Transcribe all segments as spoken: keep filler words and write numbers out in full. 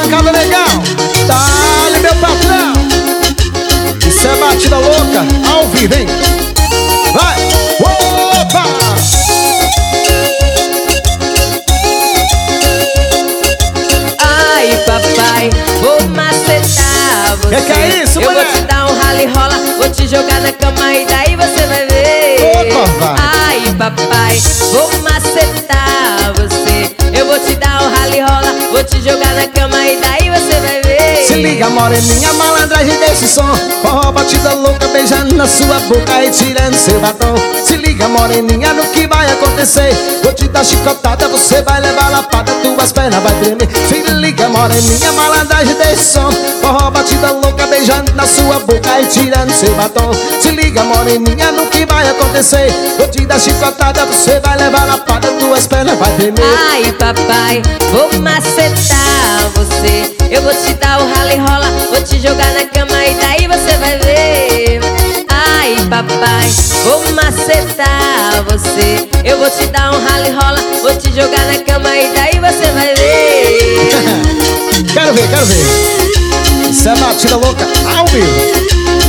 molecada legal. Dá-lhe, meu patrão. Isso é batida louca, ao vivo, hein? Vai! Opa! Ai, papai, vou macetar você. Que que é isso, eu mulher? vou te dar um rala e rola, vou te jogar na cama e daí você vai ver. Ô, covarde. Ai, papai, vou macetar você. Eu vou te dar um rala e rola, vou te jogar na cama e daí você vai ver. Se liga, moreninha, malandragem desse som. Forró, batida louca, beijando na sua boca e tirando seu batom. Se liga, moreninha, no que vai acontecer. Vou te dar chicotada, você vai levar lapada, tuas pernas vai tremer. Se liga, moreninha, malandragem desse som. Forró, batida louca, beijando na sua boca e tirando seu batom. Se liga, moreninha, no que vai acontecer. Vou te dar chicotada, você vai levar lapada, tuas pernas vai tremer. Ai, papai, vou macetar você. Eu vou te dar o rala e rola, vou te jogar na cama e daí você vai ver. Ai, papai, vou macetar você. Eu vou te dar um rala e rola, vou te jogar na cama e daí você vai ver. Quero ver, quero ver. Isso é batida louca, ao vivo.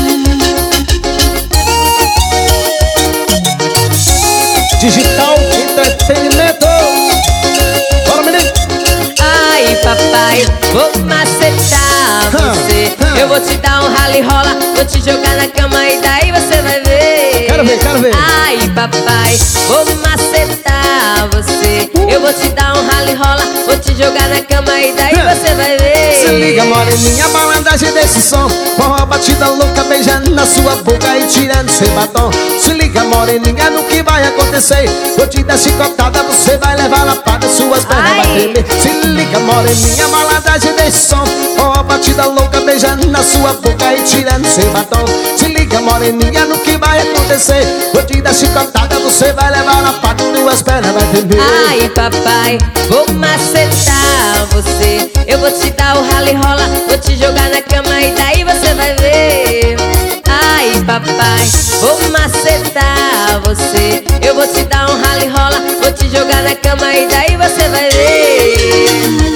Digital Entretenimento. Bora, menino. Ai, papai, vou macetar você. Eu vou te dar um rala e rola, vou te jogar na cama e daí você vai ver. Quero ver, quero ver. Ai, papai, vou macetar você. Eu vou te dar um rala e rola, vou te jogar na cama e daí você vai ver. Se liga, moreninha, malandragem desse som. Forró, batida louca, beijando na sua boca e tirando seu batom. Se liga, moreninha, no que vai acontecer. Vou te dar chicotada, você vai levar lapada, suas pernas vai tremer. Se liga, moreninha, malandragem desse som. Forró, batida louca, beijando na sua boca e tirando seu batom. Se liga, moreninha, no que vai acontecer. Vou te dar chicotada, você vai levar lapada, suas pernas vai tremer. Ai, papai, vou macetar você. Eu vou te dar o rala e rola, vou te jogar na cama e daí você vai ver. Ai, papai, vou macetar você. Eu vou te dar um rala e rola, vou te jogar na cama e daí você vai ver.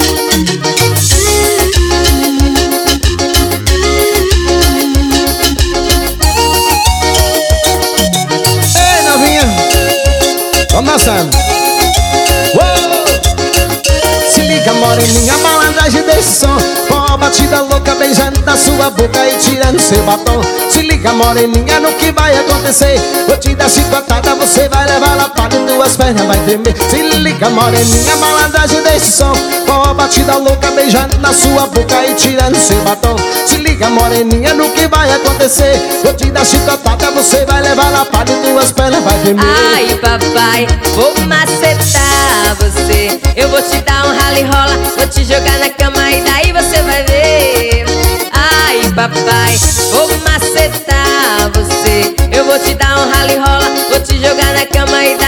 Ei, novinha, vamos dançando. Uou! Se liga, moreninha, malandragem desse som. Forró, batida louca, beijando na sua boca e tirando seu batom. Se liga, moreninha, no que vai acontecer. Vou te dar chicotada, você vai levar lapada e tuas pernas vai tremer. Se liga, moreninha, malandragem desse som. Forró, batida louca, beijando na sua boca e tirando seu batom. Se liga, moreninha, no que vai acontecer. Vou te dar chicotada, você vai levar lapada e tuas pernas vai tremer. Ai, papai, vou macetar você. Eu vou te dar um rala e rola, vou te jogar na cama e daí você vai ver. Ai, papai, vou macetar você. Eu vou te dar um rala e rola, vou te jogar na cama e daí